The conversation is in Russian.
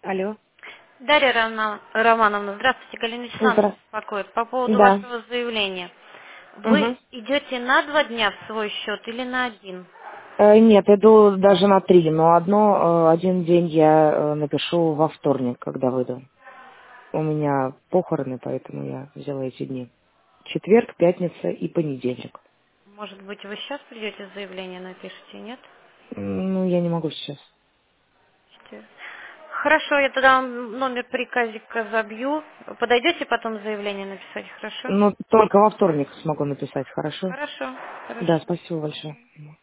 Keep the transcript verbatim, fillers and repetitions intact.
Алло. Дарья Роман- Романовна, здравствуйте, Галина Вячеславовна Здра... беспокоит. По поводу Да. вашего заявления. Вы Угу. идете на два дня в свой счет или на один? Э, нет, иду даже на три, но одно, э, один день я э, напишу во вторник, когда выйду. У меня похороны, поэтому я взяла эти дни. Четверг, пятница и понедельник. Может быть, вы сейчас придете заявление напишите, нет? М, Ну, я не могу сейчас. Четыре. Хорошо, я тогда вам номер приказика забью. Подойдете потом заявление написать, хорошо? Ну, только во вторник смогу написать, хорошо? Хорошо, Да, хорошо. спасибо большое.